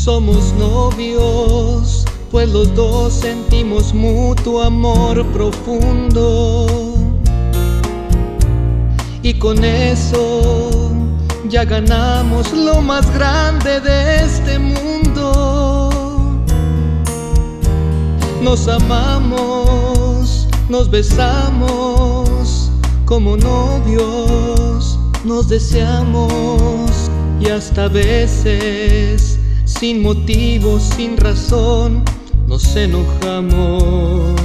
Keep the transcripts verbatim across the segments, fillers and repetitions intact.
Somos novios, pues los dos sentimos mutuo amor profundo. Y con eso ya ganamos lo más grande de este mundo. Nos amamos, nos besamos, como novios nos deseamos. Y hasta a veces, sin motivo, sin razón, nos enojamos.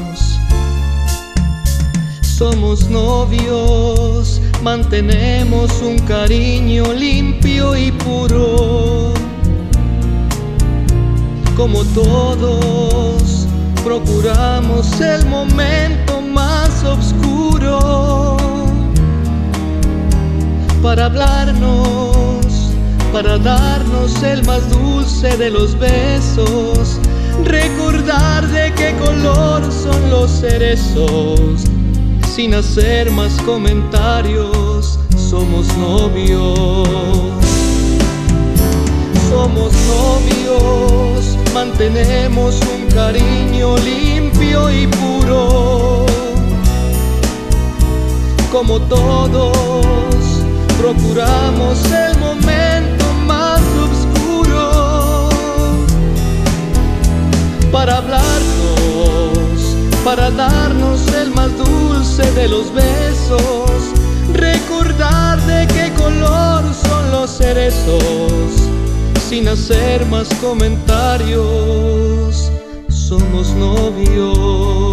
Somos novios, mantenemos un cariño limpio y puro. Como todos, procuramos el momento más oscuro para hablarnos, para darnos el más dulce de los besos, recordar de qué color son los cerezos. Sin hacer más comentarios, somos novios. Somos novios, mantenemos un cariño limpio y puro. Como todos, procuramos el momento más oscuro para hablarnos, para darnos el más dulce de los besos, recordar de qué color son los cerezos. Sin hacer más comentarios, somos novios.